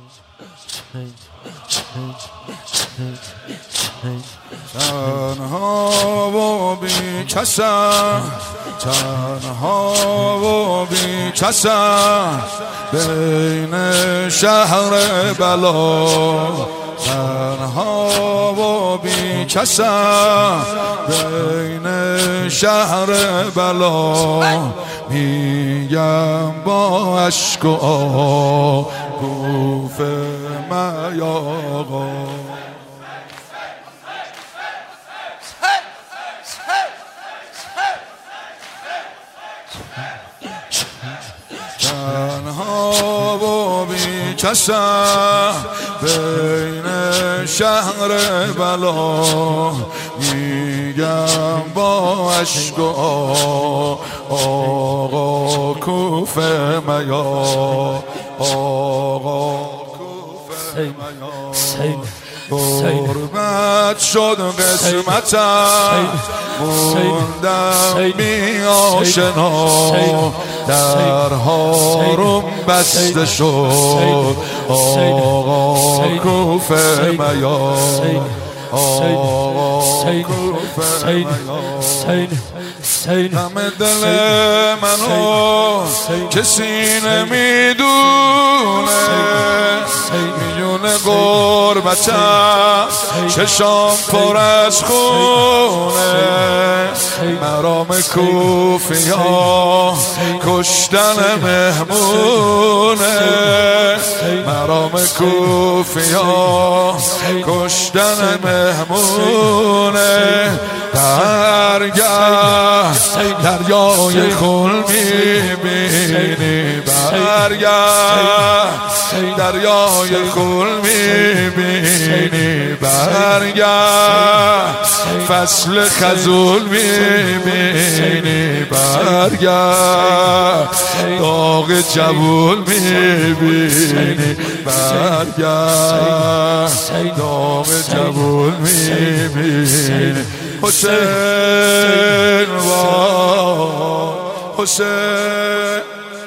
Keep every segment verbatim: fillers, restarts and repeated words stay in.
تنها و بی کسم، تنها و بی کسم بین شهر بلا، تنها و بی کسم بین شهر بلا، میگم با عشق و آهوف میاغا. تنها و بی کسم بین شهر بلا، میگم با عشق و آقا کوفه میا، آقا کوفه میا. غربت شد قسمتم، موندم بی آشنا، درها روم بسته شد، آقا کوفه میا، آقا کوفه میا. همه دل منو کسی نمیدونه، میونه غربتم چشام پر از خونه، مرام کوفیا کشتن مهمونه، مرام کوفیا کشتن مهمونه. برگرد دریای خون میبینی، برگرد دریای خون میبینی، برگرد فصل خزول میبینی، برگرد داغ جوول میبینی، برگرد داغ جوول میبینی. حسین وای، حسین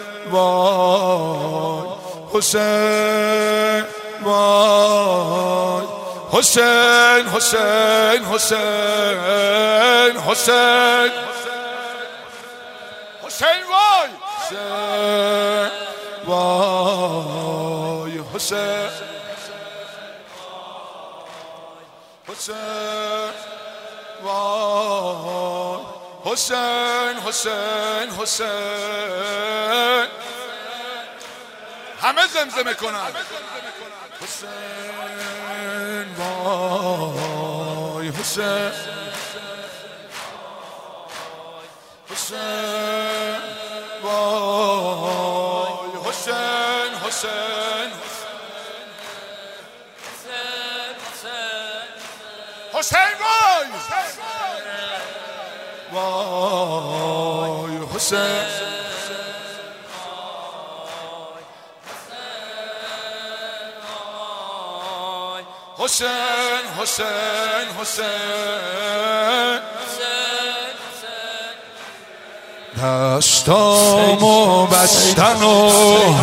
وای، حسین وای، حسین حسین حسین حسین حسین وای، حسین وای، حسین حسین وای، حسین حسین حسین. همه زمزمه کنن. حسین وای، حسین حسین وای، حسین حسین حسین وای، وای حسین حسین حسین حسین. دستامو بستن و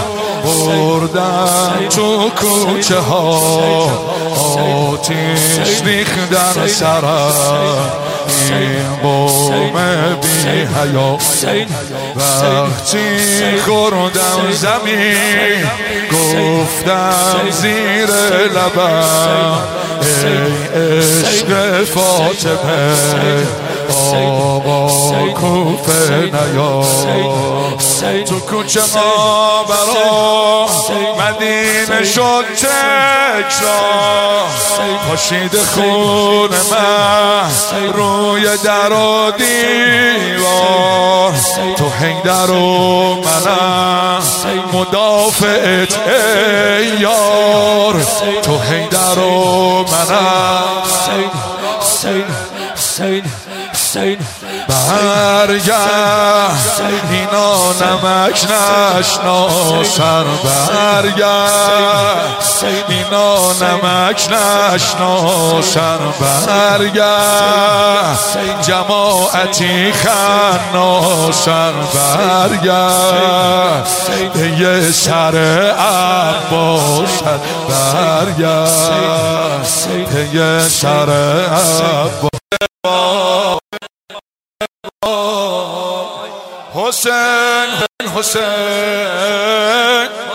بردن تو کوچه ها، آتیش ریختن سرم این قوم بی حیا. وقتی خوردم زمین گفتم زیر لبم ای عشق فاطمه، آقا کوفه نیا. تو کوچه ما برا مدینه شد تکرار، پاشید خون من روی در و دیوار. تو حیدر و منم مدافعت ای یار، تو حیدر و منم. برگرد اینا نمک نشناسن، برگرد اینا نمک نشناسن، برگرد جماعتی خناسن، برگرد به یه سر عباس عباست برگشت پی سر عباس حسین حسین